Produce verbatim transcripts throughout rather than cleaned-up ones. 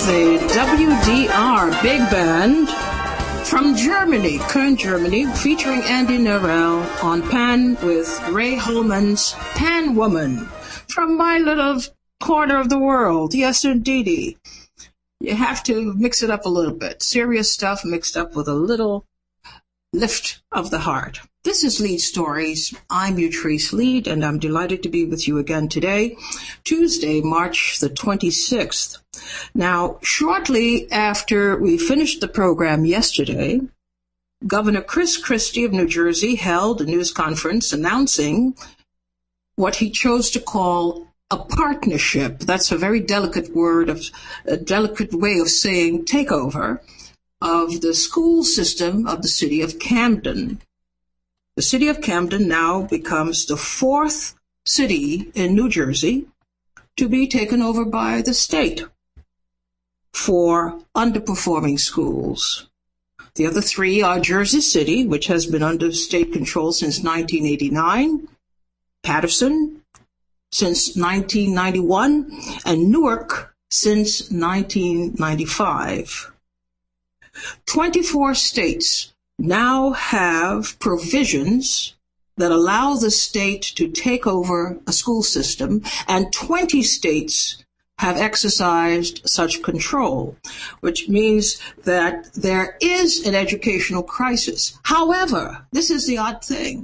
the W D R Big Band from Germany, Köln, Germany, featuring Andy Narell on Pan with Ray Holman's Pan Woman from my little corner of the world. Yes, indeedy. You have to mix it up a little bit. Serious stuff mixed up with a little lift of the heart. This is Lead Stories. I'm Utrice Lead, and I'm delighted to be with you again today, Tuesday, March the twenty-sixth. Now, shortly after we finished the program yesterday, Governor Chris Christie of New Jersey held a news conference announcing what he chose to call a partnership. That's a very delicate word, of a delicate way of saying takeover of the school system of the city of Camden. The city of Camden now becomes the fourth city in New Jersey to be taken over by the state for underperforming schools. The other three are Jersey City, which has been under state control since nineteen eighty-nine, Paterson since nineteen ninety-one, and Newark since nineteen ninety-five. twenty-four states now have provisions that allow the state to take over a school system, and twenty states have exercised such control, which means that there is an educational crisis. However, this is the odd thing.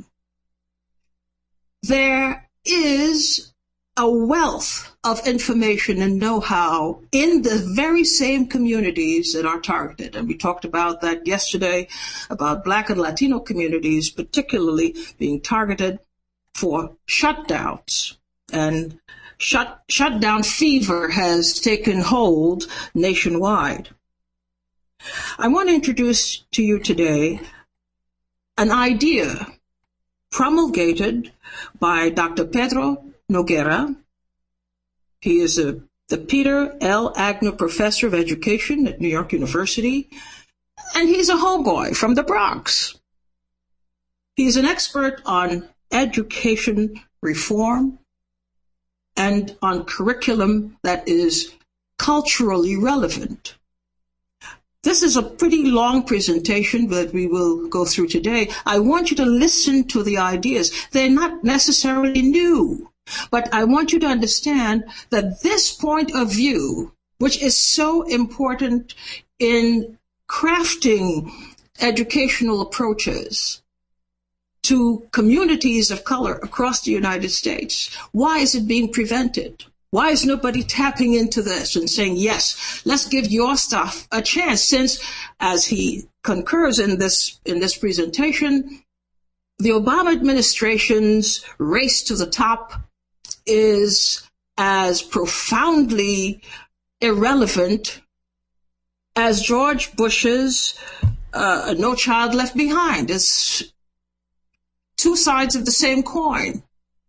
There is a wealth of information and know-how in the very same communities that are targeted. And we talked about that yesterday, about Black and Latino communities particularly being targeted for shutdowns. And shut, shutdown fever has taken hold nationwide. I want to introduce to you today an idea promulgated by Doctor Pedro Noguera. He is a, the Peter L. Agnew Professor of Education at New York University, and he's a homeboy from the Bronx. He's an expert on education reform and on curriculum that is culturally relevant. This is a pretty long presentation that we will go through today. I want you to listen to the ideas. They're not necessarily new, but I want you to understand that this point of view, which is so important in crafting educational approaches to communities of color across the United States, why is it being prevented? Why is nobody tapping into this and saying, yes, let's give your stuff a chance, since, as he concurs in this, in this presentation, the Obama administration's race to the top is as profoundly irrelevant as George Bush's uh, No Child Left Behind. It's two sides of the same coin.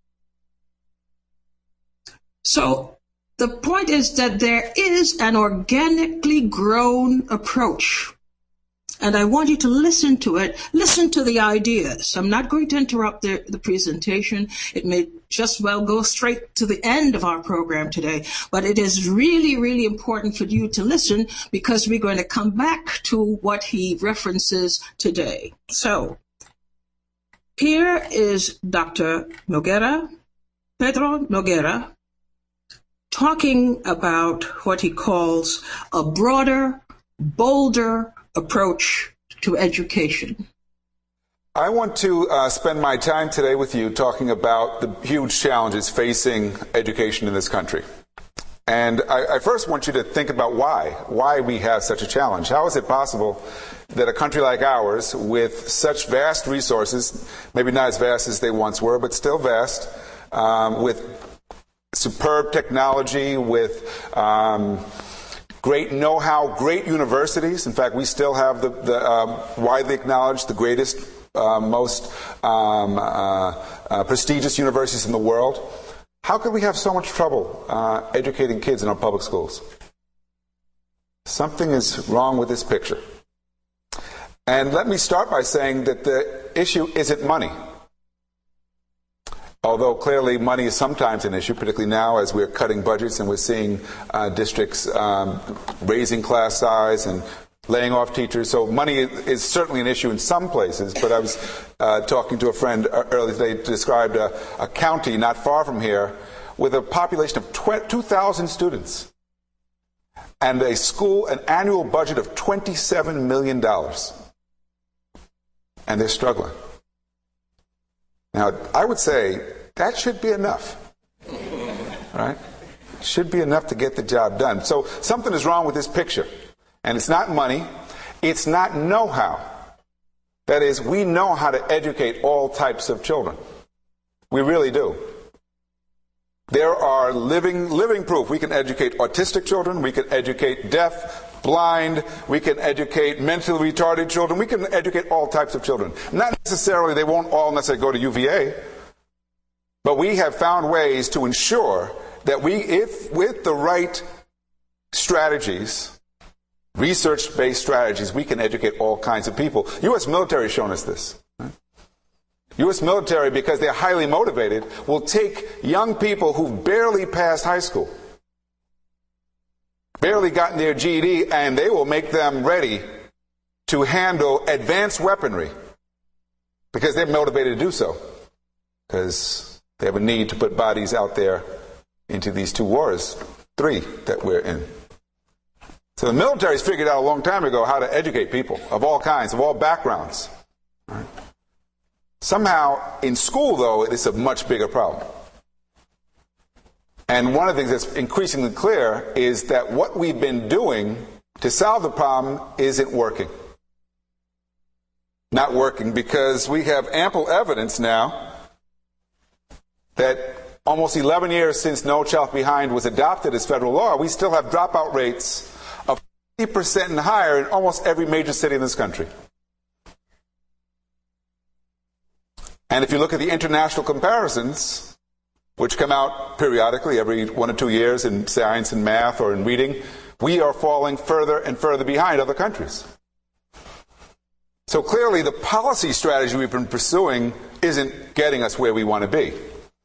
So the point is that there is an organically grown approach, and I want you to listen to it. Listen to the ideas. I'm not going to interrupt the, the presentation. It may just well go straight to the end of our program today, but it is really, really important for you to listen, because we're going to come back to what he references today. So here is Doctor Noguera, Pedro Noguera, talking about what he calls a broader, bolder approach to education. I want to uh, spend my time today with you talking about the huge challenges facing education in this country. And I, I first want you to think about why, why we have such a challenge. How is it possible that a country like ours, with such vast resources, maybe not as vast as they once were, but still vast, um, with superb technology, with um, great know-how, great universities. In fact, we still have the, the uh, widely acknowledged, the greatest, uh, most um, uh, uh, prestigious universities in the world. How could we have so much trouble uh, educating kids in our public schools? Something is wrong with this picture. And let me start by saying that the issue isn't money. Although clearly money is sometimes an issue, particularly now as we're cutting budgets and we're seeing uh, districts um, raising class size and laying off teachers. So money is certainly an issue in some places. But I was uh, talking to a friend earlier today who described a, a county not far from here with a population of two thousand students and a school, an annual budget of twenty-seven million dollars. And they're struggling. Now, I would say that should be enough, right? Should be enough to get the job done. So something is wrong with this picture. And it's not money. It's not know-how. That is, we know how to educate all types of children. We really do. There are living, living proof. We can educate autistic children. We can educate deaf, blind, we can educate mentally retarded children, we can educate all types of children. Not necessarily, they won't all necessarily go to U V A, but we have found ways to ensure that we, if with the right strategies, research-based strategies, we can educate all kinds of people. U S military has shown us this. U S military, because they're highly motivated, will take young people who've barely passed high school, barely gotten their G E D, and they will make them ready to handle advanced weaponry because they're motivated to do so, because they have a need to put bodies out there into these two wars, three that we're in. So the military's figured out a long time ago how to educate people of all kinds, of all backgrounds. Right? Somehow, in school, though, it is a much bigger problem. And one of the things that's increasingly clear is that what we've been doing to solve the problem isn't working. Not working because we have ample evidence now that almost eleven years since No Child Left Behind was adopted as federal law, we still have dropout rates of fifty percent and higher in almost every major city in this country. And if you look at the international comparisons, which come out periodically every one or two years in science and math or in reading, we are falling further and further behind other countries. So clearly the policy strategy we've been pursuing isn't getting us where we want to be.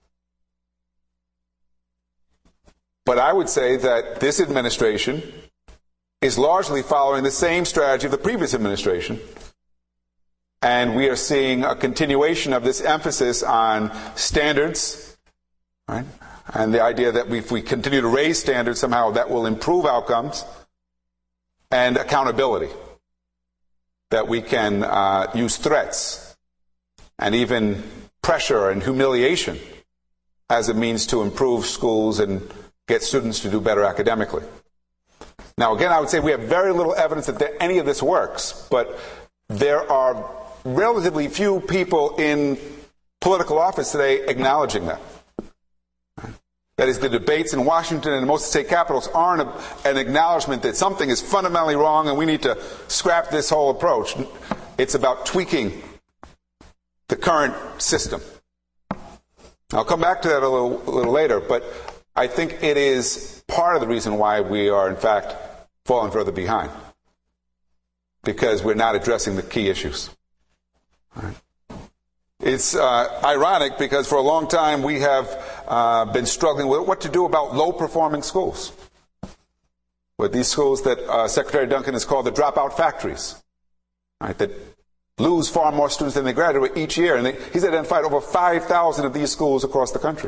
But I would say that this administration is largely following the same strategy of the previous administration. And we are seeing a continuation of this emphasis on standards, right? And the idea that if we continue to raise standards, somehow that will improve outcomes, and accountability. That we can uh, use threats and even pressure and humiliation as a means to improve schools and get students to do better academically. Now, again, I would say we have very little evidence that any of this works, but there are relatively few people in political office today acknowledging that. That is, the debates in Washington and most state capitals aren't a, an acknowledgement that something is fundamentally wrong and we need to scrap this whole approach. It's about tweaking the current system. I'll come back to that a little, a little later, but I think it is part of the reason why we are, in fact, falling further behind. Because we're not addressing the key issues. Right. It's uh, ironic because for a long time we have uh, been struggling with what to do about low-performing schools. With these schools that uh, Secretary Duncan has called the dropout factories, right, that lose far more students than they graduate each year. And they, he's identified over five thousand of these schools across the country.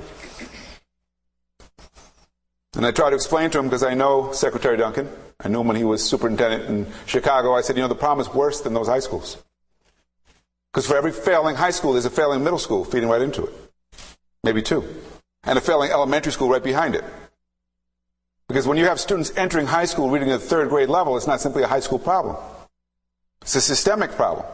And I try to explain to him, because I know Secretary Duncan. I knew him when he was superintendent in Chicago. I said, you know, the problem is worse than those high schools. Because for every failing high school, there's a failing middle school feeding right into it. Maybe two. And a failing elementary school right behind it. Because when you have students entering high school reading at the third grade level, it's not simply a high school problem. It's a systemic problem.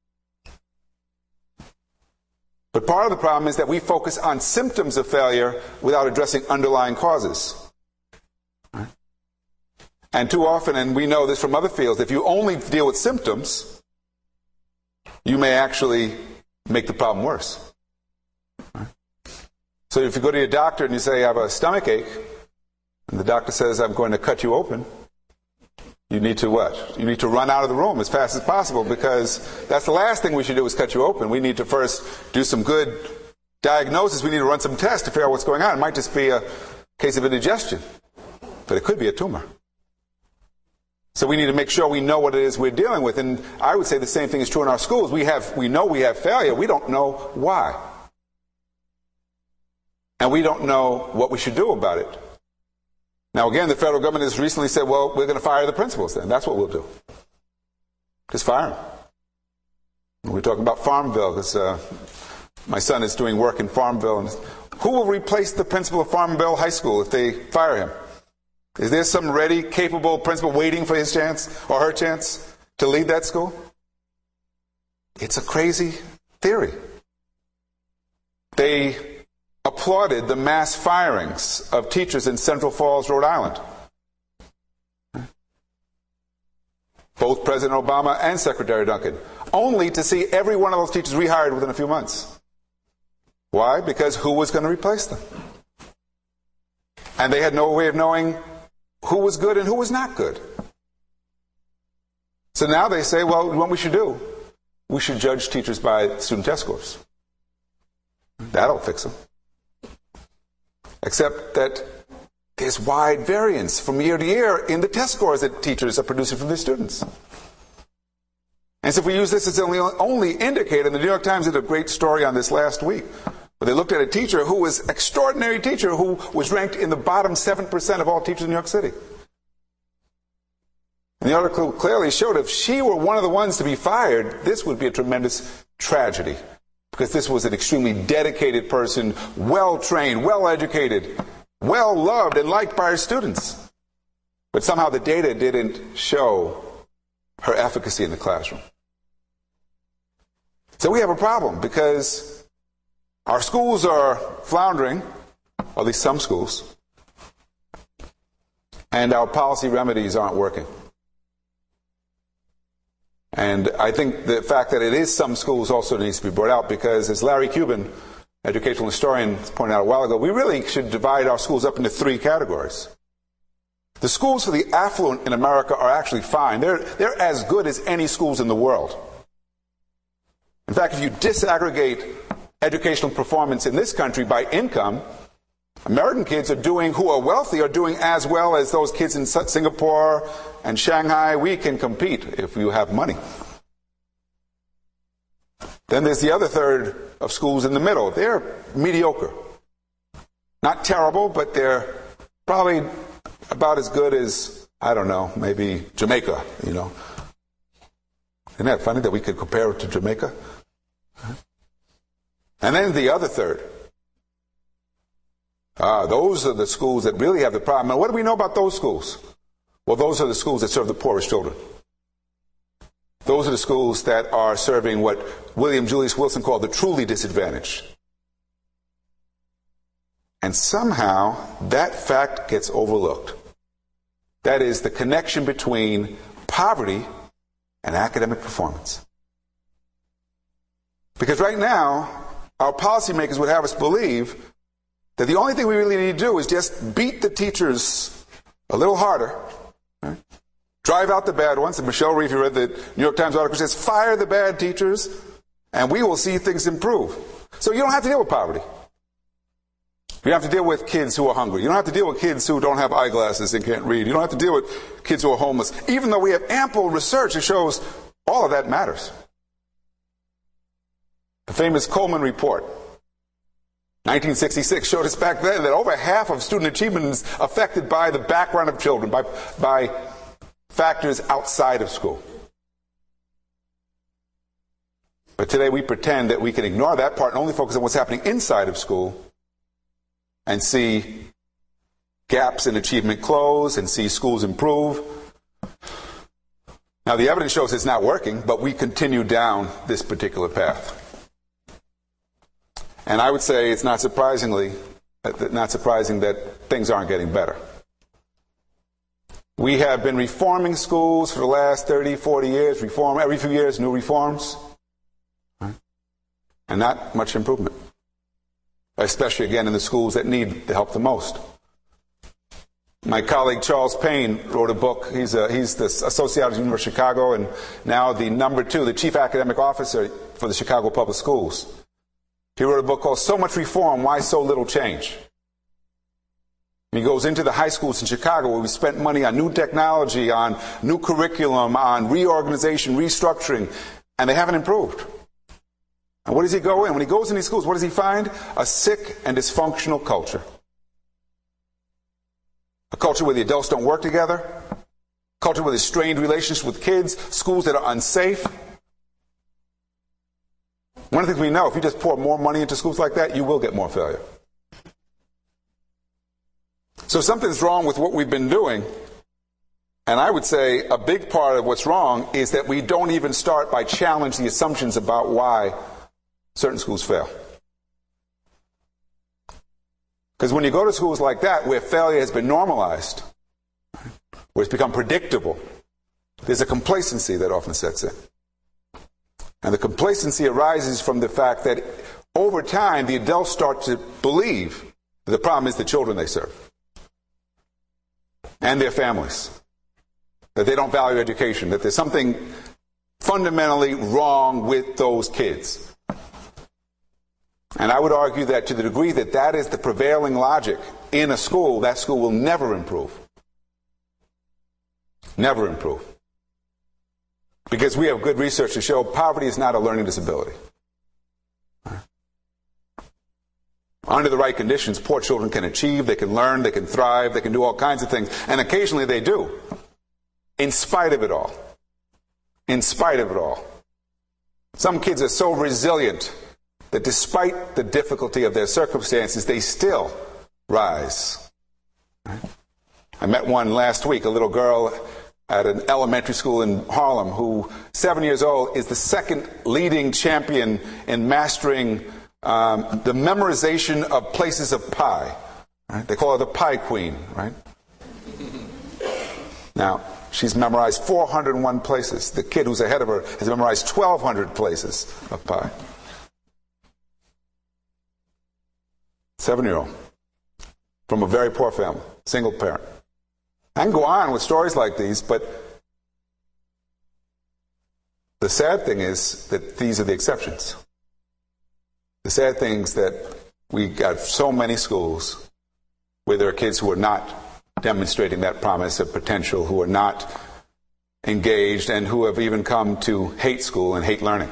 But part of the problem is that we focus on symptoms of failure without addressing underlying causes. Right? And too often, and we know this from other fields, if you only deal with symptoms, you may actually make the problem worse. Right? So if you go to your doctor and you say, I have a stomach ache, and the doctor says, I'm going to cut you open, you need to what? You need to run out of the room as fast as possible, because that's the last thing we should do is cut you open. We need to first do some good diagnosis, we need to run some tests to figure out what's going on. It might just be a case of indigestion, but it could be a tumor. So we need to make sure we know what it is we're dealing with. And I would say the same thing is true in our schools. We have, we know we have failure. We don't know why. And we don't know what we should do about it. Now again, the federal government has recently said, well, we're going to fire the principals then. That's what we'll do. Just fire them. We're talking about Farmville, because uh, my son is doing work in Farmville. And who will replace the principal of Farmville High School if they fire him? Is there some ready, capable principal waiting for his chance or her chance to lead that school? It's a crazy theory. They applauded the mass firings of teachers in Central Falls, Rhode Island. Both President Obama and Secretary Duncan, only to see every one of those teachers rehired within a few months. Why? Because who was going to replace them? And they had no way of knowing who was good and who was not good. So now they say, well, what we should do, we should judge teachers by student test scores. That'll fix them. Except that there's wide variance from year to year in the test scores that teachers are producing from their students. And so if we use this as the only, only indicator, and the New York Times did a great story on this last week, where they looked at a teacher who was an extraordinary teacher who was ranked in the bottom seven percent of all teachers in New York City. And the article clearly showed if she were one of the ones to be fired, this would be a tremendous tragedy. Because this was an extremely dedicated person, well-trained, well-educated, well-loved and liked by her students. But somehow the data didn't show her efficacy in the classroom. So we have a problem because our schools are floundering, or at least some schools, and our policy remedies aren't working. And I think the fact that it is some schools also needs to be brought out because, as Larry Cuban, educational historian, pointed out a while ago, we really should divide our schools up into three categories. The schools for the affluent in America are actually fine. They're, they're as good as any schools in the world. In fact, if you disaggregate educational performance in this country by income, American kids are doing, who are wealthy, are doing as well as those kids in Singapore and Shanghai. We can compete if you have money. Then there's the other third of schools in the middle. They're mediocre. Not terrible, but they're probably about as good as, I don't know, maybe Jamaica, you know. Isn't that funny that we could compare it to Jamaica? And then the other third. Ah, those are the schools that really have the problem. And what do we know about those schools? Well, those are the schools that serve the poorest children. Those are the schools that are serving what William Julius Wilson called the truly disadvantaged. And somehow that fact gets overlooked. That is the connection between poverty and academic performance. Because right now, our policymakers would have us believe that the only thing we really need to do is just beat the teachers a little harder, right? Drive out the bad ones. And Michelle Reeve, who read the New York Times article, says, fire the bad teachers, and we will see things improve. So you don't have to deal with poverty. You don't have to deal with kids who are hungry. You don't have to deal with kids who don't have eyeglasses and can't read. You don't have to deal with kids who are homeless. Even though we have ample research that shows all of that matters. The famous Coleman Report, nineteen sixty-six, showed us back then that over half of student achievement is affected by the background of children, by, by factors outside of school. But today we pretend that we can ignore that part and only focus on what's happening inside of school and see gaps in achievement close and see schools improve. Now the evidence shows it's not working, but we continue down this particular path. And I would say it's not surprisingly, not surprising that things aren't getting better. We have been reforming schools for the last thirty, forty years, reform every few years, new reforms, right? And not much improvement, especially again in the schools that need the help the most. My colleague Charles Payne wrote a book. He's, a, he's the associate at the University of Chicago and now the number two, the chief academic officer for the Chicago Public Schools. He wrote a book called So Much Reform, Why So Little Change? He goes into the high schools in Chicago where we spent money on new technology, on new curriculum, on reorganization, restructuring, and they haven't improved. And what does he go in? When he goes in these schools, what does he find? A sick and dysfunctional culture. A culture where the adults don't work together. A culture with a strained relationship with kids. Schools that are unsafe. One of the things we know, if you just pour more money into schools like that, you will get more failure. So something's wrong with what we've been doing. And I would say a big part of what's wrong is that we don't even start by challenging the assumptions about why certain schools fail. Because when you go to schools like that, where failure has been normalized, where it's become predictable, there's a complacency that often sets in. And the complacency arises from the fact that over time, the adults start to believe that the problem is the children they serve and their families, that they don't value education, that there's something fundamentally wrong with those kids. And I would argue that to the degree that that is the prevailing logic in a school, that school will never improve. Never improve. Because we have good research to show poverty is not a learning disability. Under the right conditions, poor children can achieve, they can learn, they can thrive, they can do all kinds of things. And occasionally they do. In spite of it all. In spite of it all. Some kids are so resilient that despite the difficulty of their circumstances, they still rise. I met one last week, a little girl at an elementary school in Harlem who, seven years old, is the second leading champion in mastering um, the memorization of places of pi. Right? They call her the Pie Queen, right? Now, she's memorized four hundred one places. The kid who's ahead of her has memorized twelve hundred places of pi. Seven-year-old. From a very poor family. Single parent. I can go on with stories like these, but the sad thing is that these are the exceptions. The sad thing is that we got so many schools where there are kids who are not demonstrating that promise of potential, who are not engaged, and who have even come to hate school and hate learning.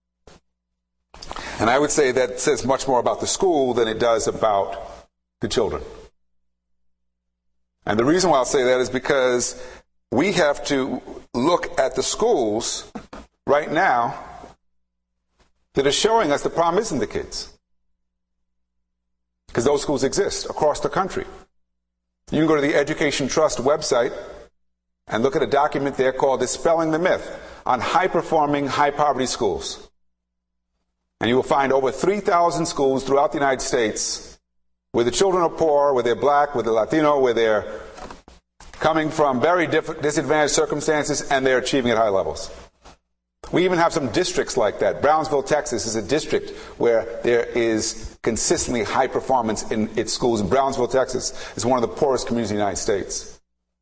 And I would say that says much more about the school than it does about the children. And the reason why I'll say that is because we have to look at the schools right now that are showing us the problem isn't the kids. Because those schools exist across the country. You can go to the Education Trust website and look at a document there called Dispelling the Myth on High-Performing, High-Poverty Schools. And you will find over three thousand schools throughout the United States where the children are poor, where they're black, where they're Latino, where they're coming from very diff- disadvantaged circumstances, and they're achieving at high levels. We even have some districts like that. Brownsville, Texas is a district where there is consistently high performance in its schools. And Brownsville, Texas is one of the poorest communities in the United States.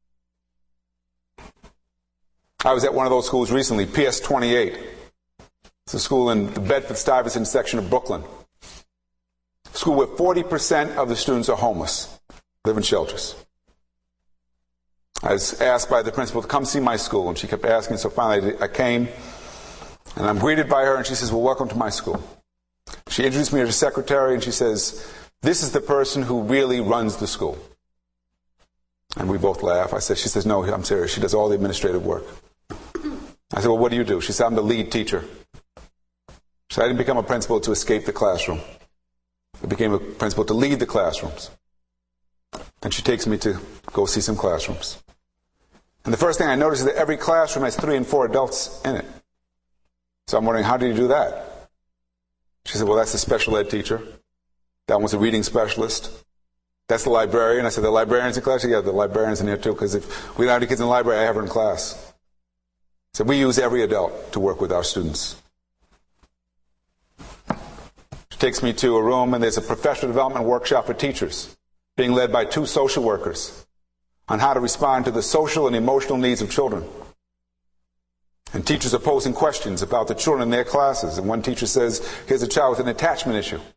I was at one of those schools recently, P S twenty-eight. It's a school in the Bedford-Stuyvesant section of Brooklyn. A school where forty percent of the students are homeless, live in shelters. I was asked by the principal to come see my school, and she kept asking, so finally I came. And I'm greeted by her, and she says, well, welcome to my school. She introduced me to her secretary, and she says, this is the person who really runs the school. And we both laugh. I said, she says, no, I'm serious. She does all the administrative work. I said, well, what do you do? She said, I'm the lead teacher. She said, I didn't become a principal to escape the classroom. I became a principal to lead the classrooms. And she takes me to go see some classrooms. And the first thing I noticed is that every classroom has three and four adults in it. So I'm wondering, how do you do that? She said, well, that's the special ed teacher. That one's a reading specialist. That's the librarian. I said, the librarian's in class? She said, yeah, the librarian's in here too, because if we don't have any kids in the library, I have her in class. So we use every adult to work with our students. She takes me to a room, and there's a professional development workshop for teachers being led by two social workers on how to respond to the social and emotional needs of children. And teachers are posing questions about the children in their classes. And one teacher says, here's a child with an attachment issue.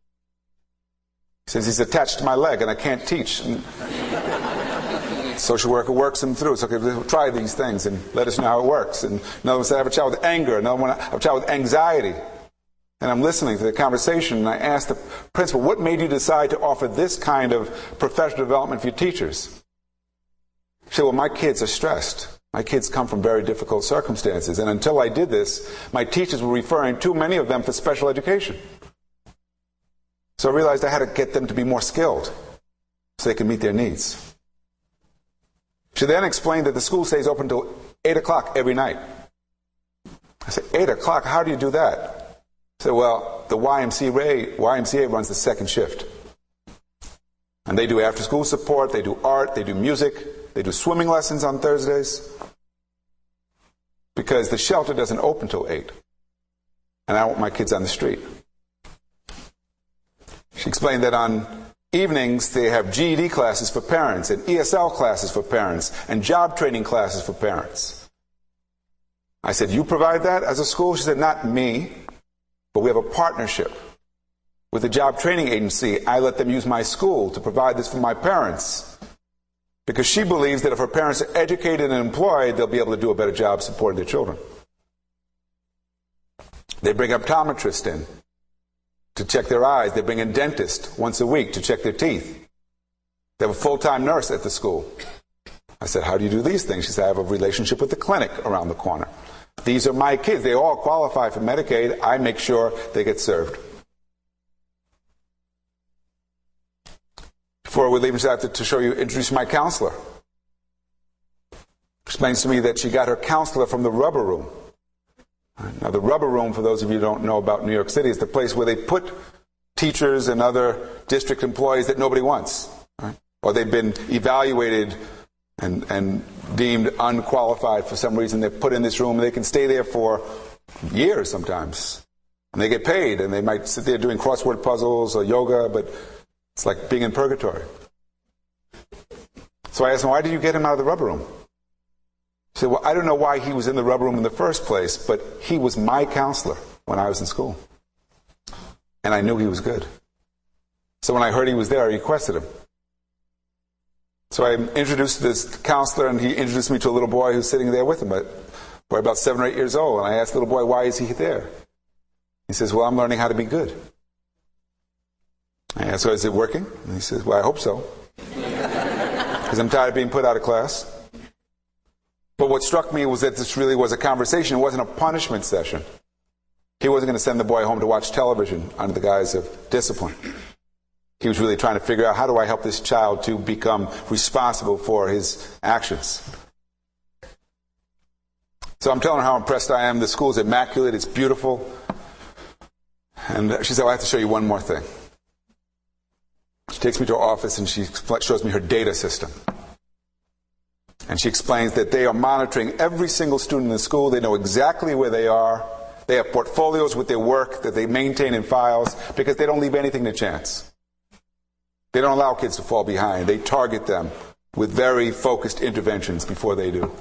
He says, he's attached to my leg and I can't teach. And social worker works him through. It's okay, we'll try these things and let us know how it works. And another one said, I have a child with anger. Another one, I have a child with anxiety. And I'm listening to the conversation, and I asked the principal, what made you decide to offer this kind of professional development for your teachers? She said, well, my kids are stressed. My kids come from very difficult circumstances. And until I did this, my teachers were referring too many of them for special education. So I realized I had to get them to be more skilled so they could meet their needs. She then explained that the school stays open until eight o'clock every night. I said, eight o'clock? How do you do that? So, well, the Y M C A, Y M C A runs the second shift. And they do after-school support, they do art, they do music, they do swimming lessons on Thursdays. Because the shelter doesn't open till eight. And I don't want my kids on the street. She explained that on evenings they have G E D classes for parents, and E S L classes for parents, and job training classes for parents. I said, you provide that as a school? She said, not me. But we have a partnership with the job training agency. I let them use my school to provide this for my parents. Because she believes that if her parents are educated and employed, they'll be able to do a better job supporting their children. They bring optometrists in to check their eyes. They bring in dentists once a week to check their teeth. They have a full-time nurse at the school. I said, how do you do these things? She said, I have a relationship with the clinic around the corner. These are my kids. They all qualify for Medicaid. I make sure they get served. Before we leave, I just have to, to show you, introduce my counselor. Explains to me that she got her counselor from the rubber room. Now, the rubber room, for those of you who don't know about New York City, is the place where they put teachers and other district employees that nobody wants. Right? Or they've been evaluated and, and deemed unqualified for some reason. They're put in this room and they can stay there for years sometimes. And they get paid, and they might sit there doing crossword puzzles or yoga, but it's like being in purgatory. So I asked him, why did you get him out of the rubber room? He said, well, I don't know why he was in the rubber room in the first place, but he was my counselor when I was in school. And I knew he was good. So when I heard he was there, I requested him. So I introduced this counselor, and he introduced me to a little boy who's sitting there with him, but boy about seven or eight years old. And I asked the little boy, why is he there? He says, well, I'm learning how to be good. I asked, so is it working? And he says, well, I hope so. Because I'm tired of being put out of class. But what struck me was that this really was a conversation. It wasn't a punishment session. He wasn't going to send the boy home to watch television under the guise of discipline. He was really trying to figure out, how do I help this child to become responsible for his actions? So I'm telling her how impressed I am. The school is immaculate. It's beautiful. And she said, well, I have to show you one more thing. She takes me to her office and she shows me her data system. And she explains that they are monitoring every single student in the school. They know exactly where they are. They have portfolios with their work that they maintain in files because they don't leave anything to chance. They don't allow kids to fall behind. They target them with very focused interventions before they do.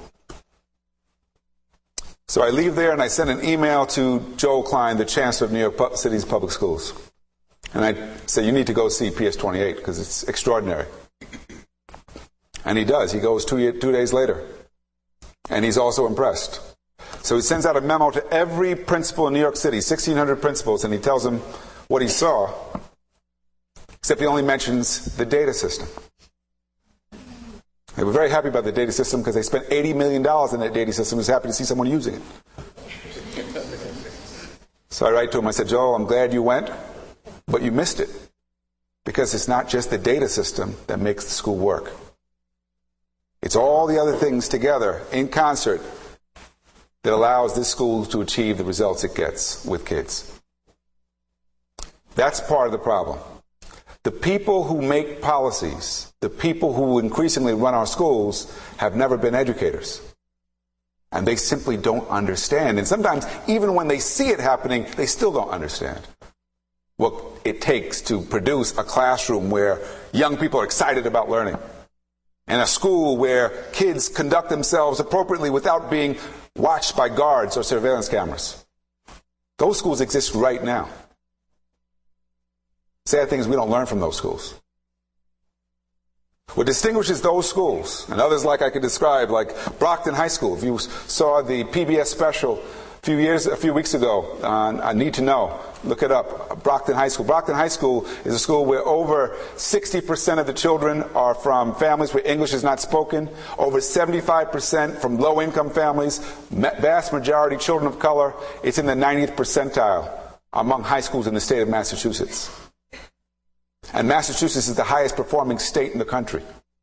So I leave there and I send an email to Joel Klein, the Chancellor of New York City's public schools. And I say, you need to go see P S twenty-eight because it's extraordinary. And he does. He goes two, two days later. And he's also impressed. So he sends out a memo to every principal in New York City, sixteen hundred principals, and he tells them what he saw. Except he only mentions the data system. They were very happy about the data system because they spent eighty million dollars in that data system. He was happy to see someone using it. So I write to him, I said, Joel, I'm glad you went, but you missed it. Because it's not just the data system that makes the school work. It's all the other things together, in concert, that allows this school to achieve the results it gets with kids. That's part of the problem. The people who make policies, the people who increasingly run our schools, have never been educators. And they simply don't understand. And sometimes, even when they see it happening, they still don't understand what it takes to produce a classroom where young people are excited about learning. And a school where kids conduct themselves appropriately without being watched by guards or surveillance cameras. Those schools exist right now. Sad thing is we don't learn from those schools. What distinguishes those schools, and others like I could describe, like Brockton High School. If you saw the P B S special a few years, a few weeks ago on I Need to Know, look it up. Brockton High School. Brockton High School is a school where over sixty percent of the children are from families where English is not spoken. Over seventy-five percent from low-income families. Vast majority children of color. It's in the ninetieth percentile among high schools in the state of Massachusetts. And Massachusetts is the highest performing state in the country.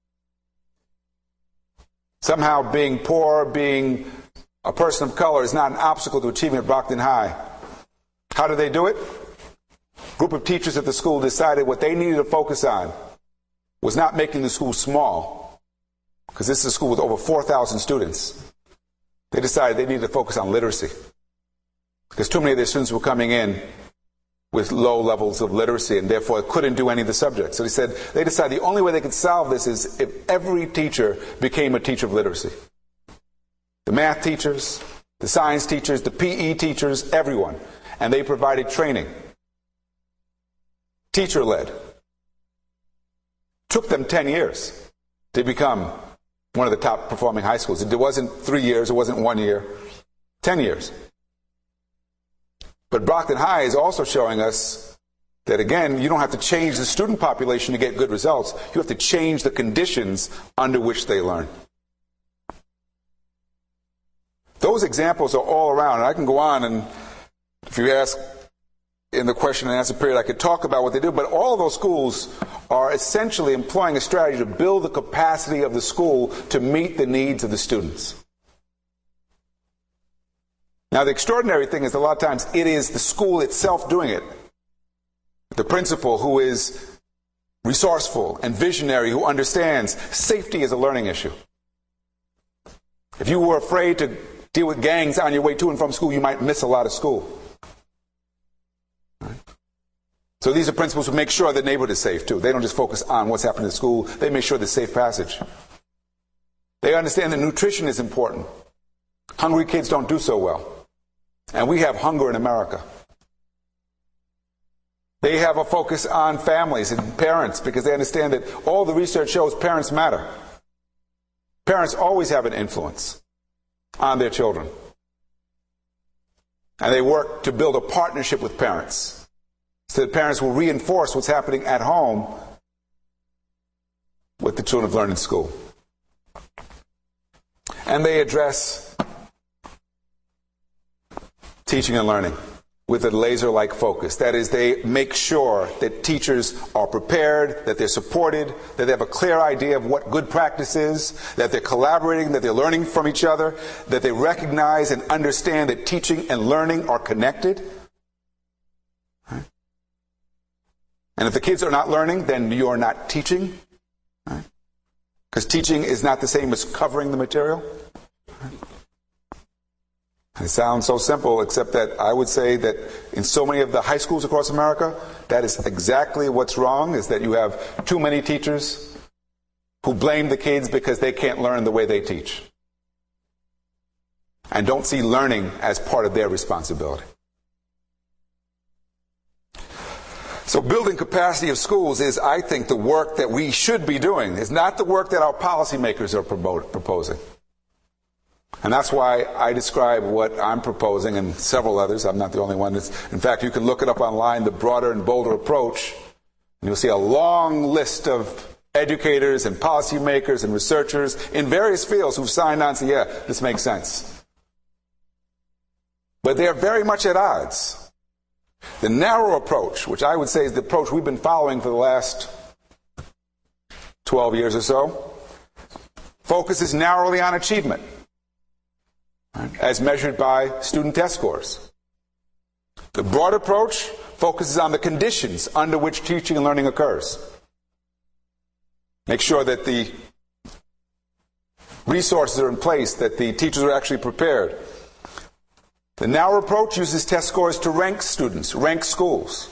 Somehow being poor, being a person of color is not an obstacle to achieving at Brockton High. How do they do it? A group of teachers at the school decided what they needed to focus on was not making the school small, because this is a school with over four thousand students. They decided they needed to focus on literacy, because too many of their students were coming in with low levels of literacy and therefore couldn't do any of the subjects. So they said they decided the only way they could solve this is if every teacher became a teacher of literacy. The math teachers, the science teachers, the P E teachers, everyone. And they provided training. Teacher-led. Took them ten years to become one of the top performing high schools. It wasn't three years, it wasn't one year, ten years. But Brockton High is also showing us that, again, you don't have to change the student population to get good results. You have to change the conditions under which they learn. Those examples are all around. And I can go on, and if you ask in the question and answer period, I could talk about what they do. But all of those schools are essentially employing a strategy to build the capacity of the school to meet the needs of the students. Now, the extraordinary thing is a lot of times it is the school itself doing it. The principal who is resourceful and visionary, who understands safety is a learning issue. If you were afraid to deal with gangs on your way to and from school, you might miss a lot of school. Right? So these are principals who make sure the neighborhood is safe too. They don't just focus on what's happening in school. They make sure there's safe passage. They understand that nutrition is important. Hungry kids don't do so well. And we have hunger in America. They have a focus on families and parents because they understand that all the research shows parents matter. Parents always have an influence on their children. And they work to build a partnership with parents so that parents will reinforce what's happening at home with the children of learning in school. And they address teaching and learning with a laser-like focus. That is, they make sure that teachers are prepared, that they're supported, that they have a clear idea of what good practice is, that they're collaborating, that they're learning from each other, that they recognize and understand that teaching and learning are connected. Right? And if the kids are not learning, then you are not teaching. Right? Because teaching is not the same as covering the material. Right? It sounds so simple, except that I would say that in so many of the high schools across America, that is exactly what's wrong, is that you have too many teachers who blame the kids because they can't learn the way they teach. And don't see learning as part of their responsibility. So building capacity of schools is, I think, the work that we should be doing. It's not the work that our policymakers are proposing. And that's why I describe what I'm proposing, and several others. I'm not the only one. That's, in fact, you can look it up online, the broader and bolder approach, and you'll see a long list of educators and policymakers and researchers in various fields who've signed on and say, yeah, this makes sense. But they're very much at odds. The narrow approach, which I would say is the approach we've been following for the last twelve years or so, focuses narrowly on achievement, as measured by student test scores. The broad approach focuses on the conditions under which teaching and learning occurs. Make sure that the resources are in place, that the teachers are actually prepared. The narrow approach uses test scores to rank students, rank schools,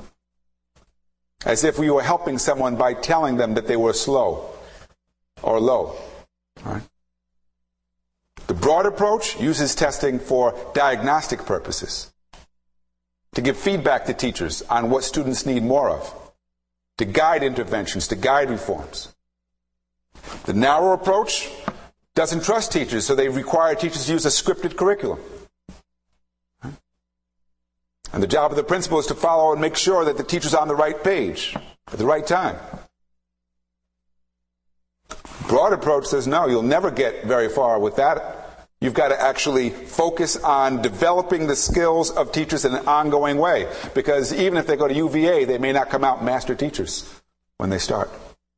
as if we were helping someone by telling them that they were slow or low. All right? The broad approach uses testing for diagnostic purposes, to give feedback to teachers on what students need more of, to guide interventions, to guide reforms. The narrow approach doesn't trust teachers, so they require teachers to use a scripted curriculum. And the job of the principal is to follow and make sure that the teacher's on the right page at the right time. Broad approach says, no, you'll never get very far with that. You've got to actually focus on developing the skills of teachers in an ongoing way. Because even if they go to U V A, they may not come out master teachers when they start.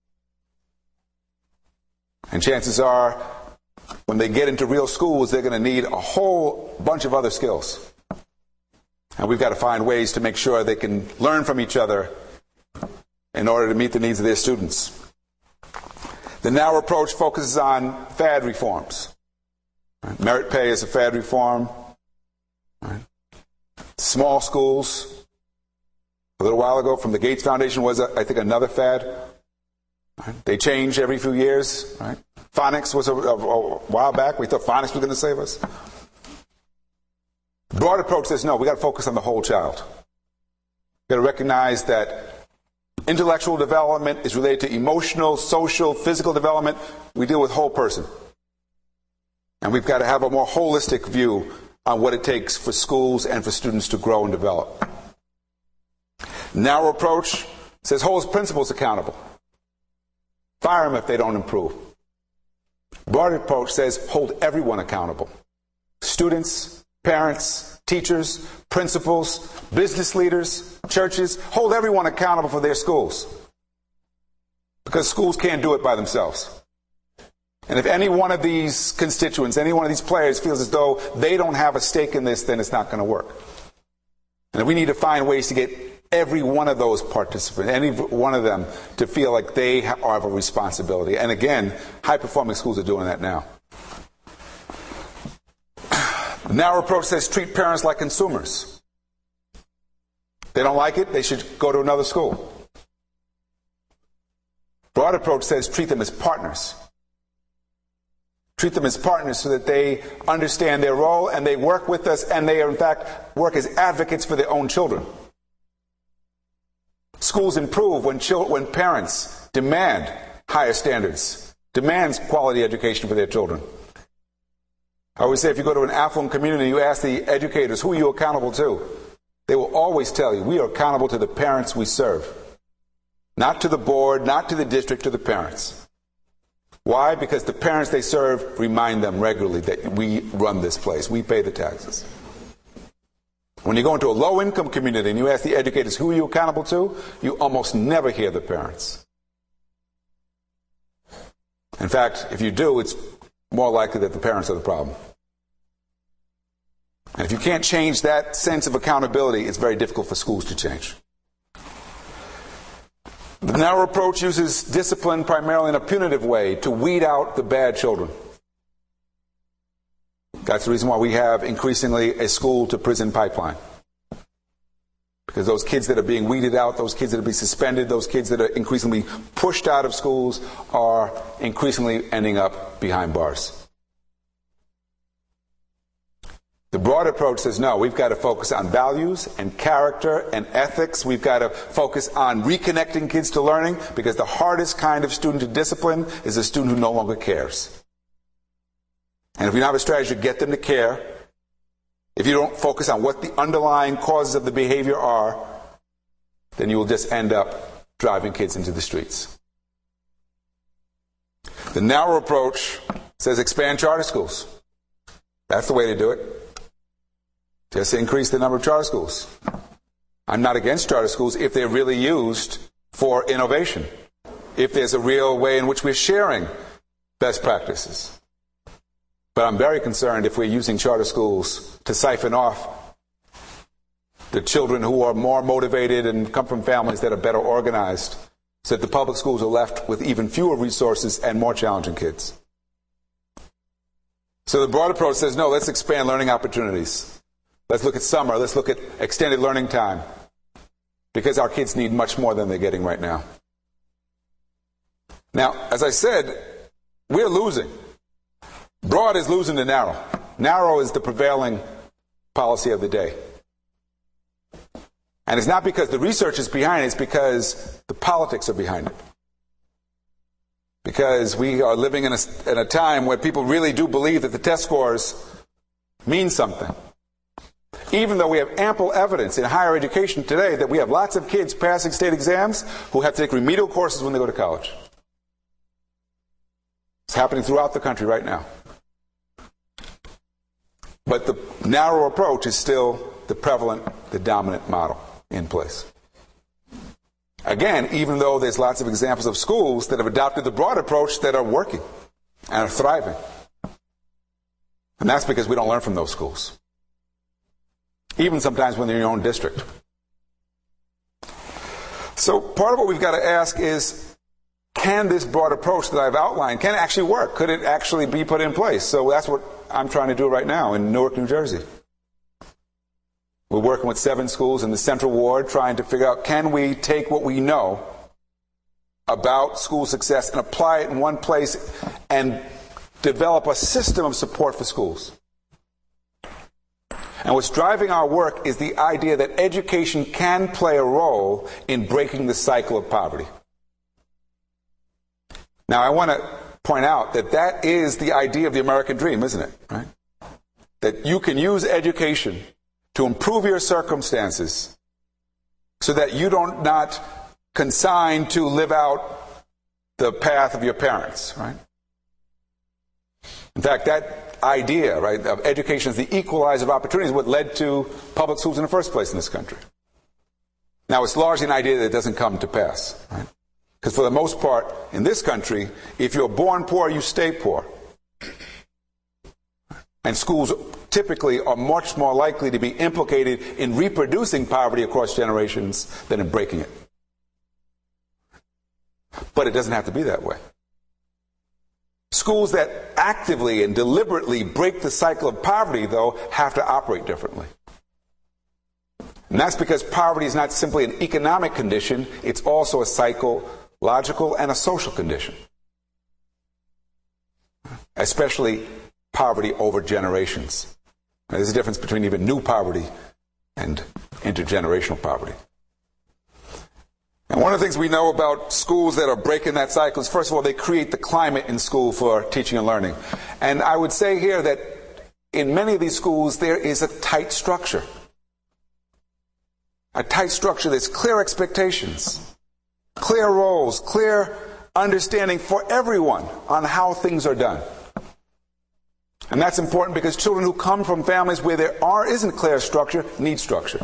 And chances are, when they get into real schools, they're going to need a whole bunch of other skills. And we've got to find ways to make sure they can learn from each other in order to meet the needs of their students. The narrow approach focuses on fad reforms. Right? Merit pay is a fad reform. Right? Small schools, a little while ago, from the Gates Foundation was, I think, another fad. Right? They change every few years. Right? Phonics was a, a, a while back. We thought phonics was going to save us. Broad approach says, no, we've got to focus on the whole child. We've got to recognize that intellectual development is related to emotional, social, physical development. We deal with whole person. And we've got to have a more holistic view on what it takes for schools and for students to grow and develop. Narrow approach says hold principals accountable. Fire them if they don't improve. Broad approach says hold everyone accountable. Students, parents, teachers, principals, business leaders, churches, hold everyone accountable for their schools. Because schools can't do it by themselves. And if any one of these constituents, any one of these players feels as though they don't have a stake in this, then it's not going to work. And we need to find ways to get every one of those participants, any one of them, to feel like they have a responsibility. And again, high-performing schools are doing that now. The narrow approach says treat parents like consumers. They don't like it, they should go to another school. Broad approach says treat them as partners. Treat them as partners so that they understand their role and they work with us and they, in fact, work as advocates for their own children. Schools improve when, chil- when parents demand higher standards, demands quality education for their children. I always say if you go to an affluent community, you ask the educators, who are you accountable to? They will always tell you, we are accountable to the parents we serve. Not to the board, not to the district, to the parents. Why? Because the parents they serve remind them regularly that we run this place. We pay the taxes. When you go into a low-income community and you ask the educators, who are you accountable to? You almost never hear the parents. In fact, if you do, it's more likely that the parents are the problem. And if you can't change that sense of accountability, it's very difficult for schools to change. The narrow approach uses discipline primarily in a punitive way to weed out the bad children. That's the reason why we have increasingly a school-to-prison pipeline. Because those kids that are being weeded out, those kids that are being suspended, those kids that are increasingly pushed out of schools are increasingly ending up behind bars. The broad approach says, no, we've got to focus on values and character and ethics. We've got to focus on reconnecting kids to learning, because the hardest kind of student to discipline is a student who no longer cares. And if we don't have a strategy to get them to care, if you don't focus on what the underlying causes of the behavior are, then you will just end up driving kids into the streets. The narrow approach says expand charter schools. That's the way to do it. Just increase the number of charter schools. I'm not against charter schools if they're really used for innovation. If there's a real way in which we're sharing best practices. But I'm very concerned if we're using charter schools to siphon off the children who are more motivated and come from families that are better organized, so that the public schools are left with even fewer resources and more challenging kids. So the broad approach says, no, let's expand learning opportunities. Let's look at summer. Let's look at extended learning time. Because our kids need much more than they're getting right now. Now, as I said, we're losing. Broad is losing to narrow. Narrow is the prevailing policy of the day. And it's not because the research is behind it, it's because the politics are behind it. Because we are living in a, in a time where people really do believe that the test scores mean something. Even though we have ample evidence in higher education today that we have lots of kids passing state exams who have to take remedial courses when they go to college. It's happening throughout the country right now. But the narrow approach is still the prevalent, the dominant model in place. Again, even though there's lots of examples of schools that have adopted the broad approach that are working and are thriving. And that's because we don't learn from those schools. Even sometimes when they're in your own district. So part of what we've got to ask is, can this broad approach that I've outlined, can it actually work? Could it actually be put in place? So that's what I'm trying to do right now in Newark, New Jersey. We're working with seven schools in the Central Ward trying to figure out, can we take what we know about school success and apply it in one place and develop a system of support for schools? And what's driving our work is the idea that education can play a role in breaking the cycle of poverty. Now, I want to point out that that is the idea of the American dream, isn't it? Right? That you can use education to improve your circumstances so that you don't not consign to live out the path of your parents, right? In fact, that idea, right, of education as the equalizer of opportunities is what led to public schools in the first place in this country. Now, it's largely an idea that doesn't come to pass, right? Because for the most part, in this country, if you're born poor, you stay poor. And schools typically are much more likely to be implicated in reproducing poverty across generations than in breaking it. But it doesn't have to be that way. Schools that actively and deliberately break the cycle of poverty, though, have to operate differently. And that's because poverty is not simply an economic condition, it's also a psychological and a social condition. Especially poverty over generations. Now, there's a difference between even new poverty and intergenerational poverty. And one of the things we know about schools that are breaking that cycle is, first of all, they create the climate in school for teaching and learning. And I would say here that in many of these schools, there is a tight structure. A tight structure that's clear expectations, clear roles, clear understanding for everyone on how things are done. And that's important because children who come from families where there are isn't clear structure need structure.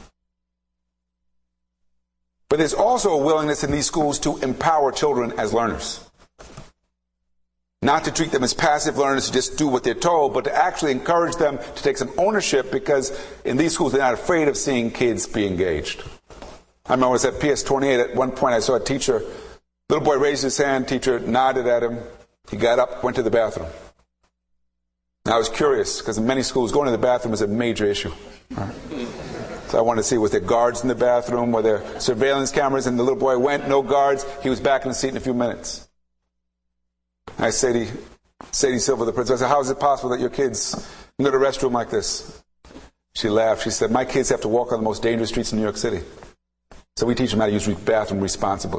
But there's also a willingness in these schools to empower children as learners. Not to treat them as passive learners who just do what they're told, but to actually encourage them to take some ownership, because in these schools they're not afraid of seeing kids be engaged. I remember I was at P S twenty-eight. At one point I saw a teacher, little boy raised his hand, teacher nodded at him. He got up, went to the bathroom. And I was curious, because in many schools going to the bathroom is a major issue. Right? So I wanted to see, was there guards in the bathroom? Were there surveillance cameras? And the little boy went, no guards. He was back in the seat in a few minutes. I say to Sadie Silver, the principal, I said, how is it possible that your kids can go to the restroom like this? She laughed. She said, my kids have to walk on the most dangerous streets in New York City. So we teach them how to use the bathroom responsibly.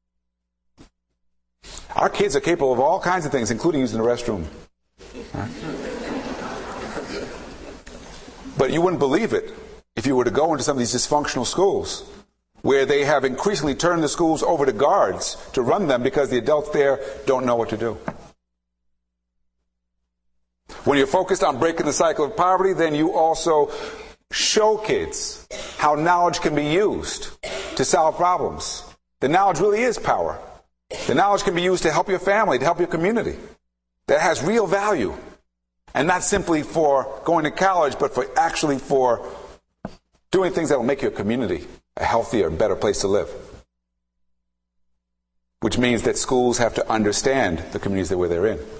Our kids are capable of all kinds of things, including using the restroom. Right? But you wouldn't believe it if you were to go into some of these dysfunctional schools where they have increasingly turned the schools over to guards to run them because the adults there don't know what to do. When you're focused on breaking the cycle of poverty, then you also show kids how knowledge can be used to solve problems. The knowledge really is power. The knowledge can be used to help your family, to help your community. That has real value. And not simply for going to college, but for actually for doing things that will make your community a healthier, better place to live. Which means that schools have to understand the communities that where they're in.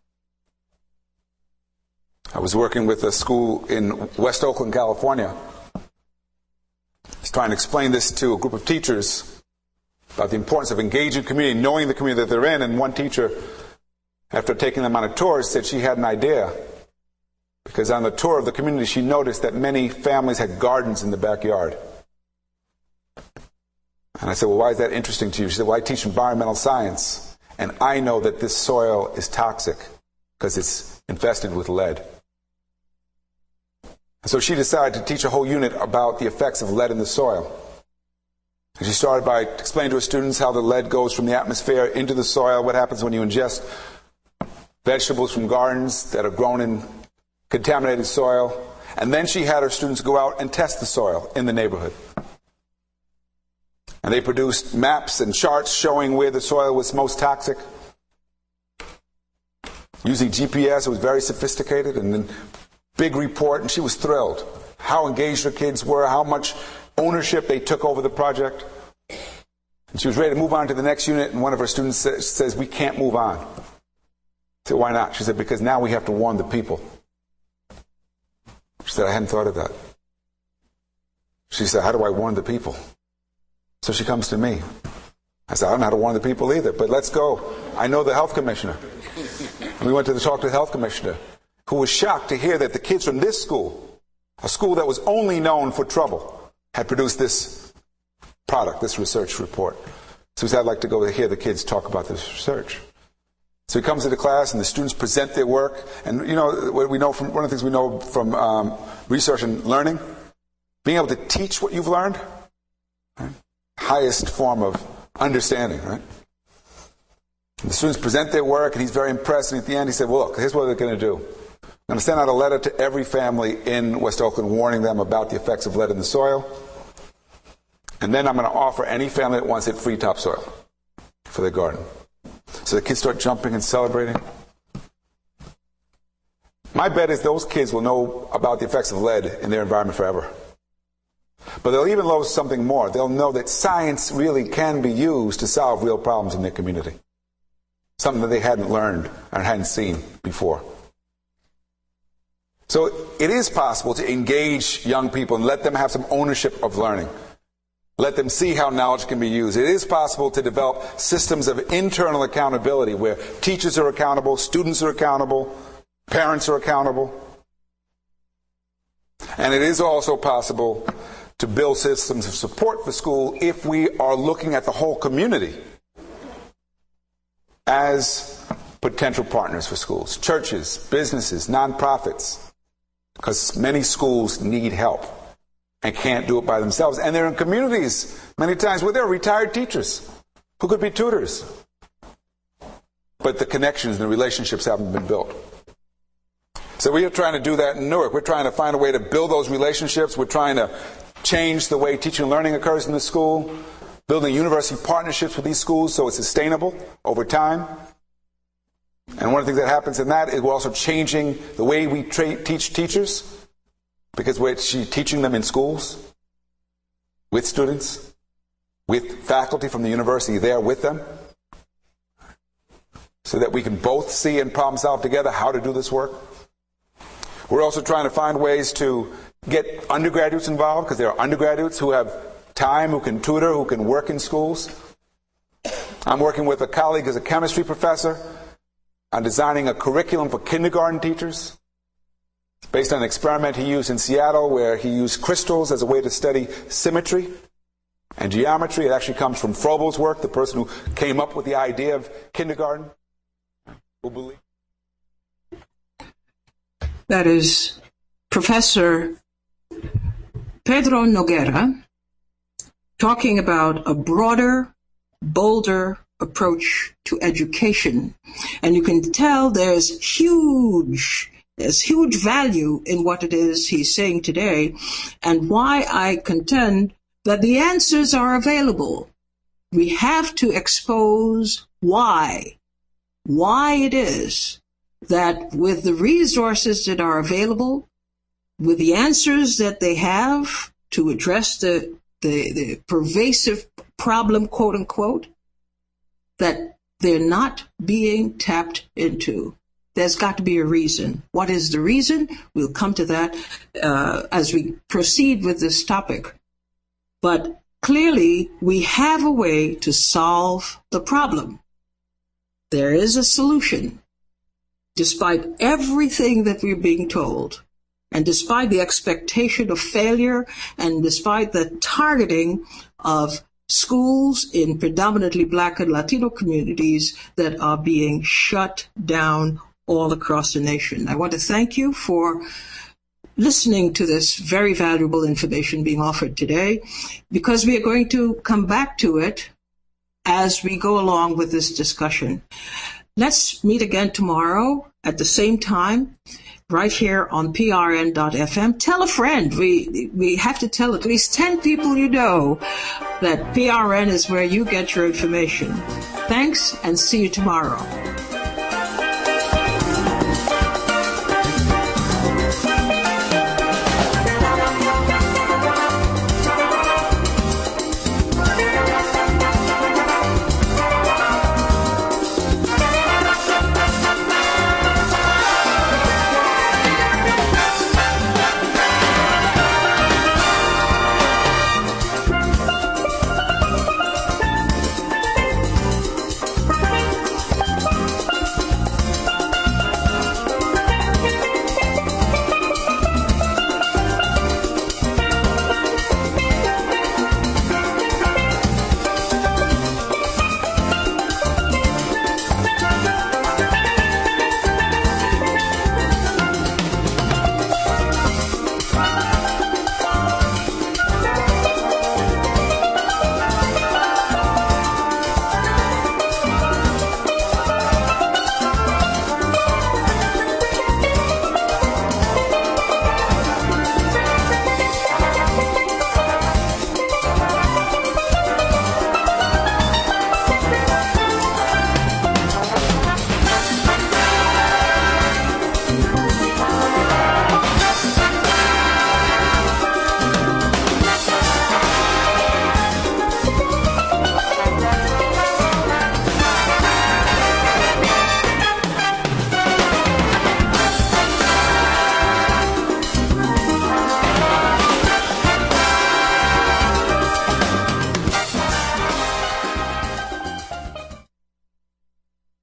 I was working with a school in West Oakland, California. I was trying to explain this to a group of teachers about the importance of engaging community, knowing the community that they're in. And one teacher, after taking them on a tour, said she had an idea. Because on the tour of the community, she noticed that many families had gardens in the backyard. And I said, well, why is that interesting to you? She said, well, I teach environmental science, and I know that this soil is toxic because it's infested with lead. And so she decided to teach a whole unit about the effects of lead in the soil. And she started by explaining to her students how the lead goes from the atmosphere into the soil, what happens when you ingest vegetables from gardens that are grown in contaminated soil. And then she had her students go out and test the soil in the neighborhood. And they produced maps and charts showing where the soil was most toxic. Using G P S, it was very sophisticated, and then big report, and she was thrilled. How engaged her kids were, how much ownership they took over the project. And she was ready to move on to the next unit, and one of her students says, says we can't move on. I said, why not? She said, because now we have to warn the people. She said, I hadn't thought of that. She said, how do I warn the people? So she comes to me. I said, I don't know how to warn the people either, but let's go. I know the health commissioner. And we went to the talk to the health commissioner, who was shocked to hear that the kids from this school, a school that was only known for trouble, had produced this product, this research report. So he said, I'd like to go hear the kids talk about this research. So he comes to the class, and the students present their work. And you know what we know from one of the things we know from um, research and learning, being able to teach what you've learned, right? Highest form of understanding, right? And the students present their work, and he's very impressed. And at the end, he said, "Well, look, here's what they're going to do. I'm going to send out a letter to every family in West Oakland, warning them about the effects of lead in the soil. And then I'm going to offer any family that wants it free topsoil for their garden." So the kids start jumping and celebrating. My bet is those kids will know about the effects of lead in their environment forever. But they'll even know something more. They'll know that science really can be used to solve real problems in their community. Something that they hadn't learned and hadn't seen before. So it is possible to engage young people and let them have some ownership of learning. Let them see how knowledge can be used. It is possible to develop systems of internal accountability where teachers are accountable, students are accountable, parents are accountable. And it is also possible to build systems of support for school if we are looking at the whole community as potential partners for schools. Churches, businesses, nonprofits. Because many schools need help and can't do it by themselves. And they're in communities, many times, where there are retired teachers who could be tutors. But the connections and the relationships haven't been built. So we are trying to do that in Newark. We're trying to find a way to build those relationships. We're trying to change the way teaching and learning occurs in the school, building university partnerships with these schools so it's sustainable over time. And one of the things that happens in that is we're also changing the way we tra- teach teachers, because we're teaching them in schools, with students, with faculty from the university there with them, so that we can both see and problem solve together how to do this work. We're also trying to find ways to get undergraduates involved, because there are undergraduates who have time, who can tutor, who can work in schools. I'm working with a colleague who's a chemistry professor on designing a curriculum for kindergarten teachers. It's based on an experiment he used in Seattle where he used crystals as a way to study symmetry and geometry. It actually comes from Froebel's work, the person who came up with the idea of kindergarten. Who believe? That is Professor Pedro Nogueira talking about a broader, bolder approach to education. And you can tell there's huge, there's huge value in what it is he's saying today, and why I contend that the answers are available. We have to expose why, why it is that with the resources that are available, with the answers that they have to address the, the, the pervasive problem, quote unquote, that they're not being tapped into. There's got to be a reason. What is the reason? We'll come to that uh, as we proceed with this topic. But clearly, we have a way to solve the problem. There is a solution, despite everything that we're being told, and despite the expectation of failure, and despite the targeting of schools in predominantly Black and Latino communities that are being shut down all across the nation. I want to thank you for listening to this very valuable information being offered today, because we are going to come back to it as we go along with this discussion. Let's meet again tomorrow at the same time, right here on P R N dot F M. Tell a friend. We we have to tell at least ten people you know that P R N is where you get your information. Thanks, and see you tomorrow.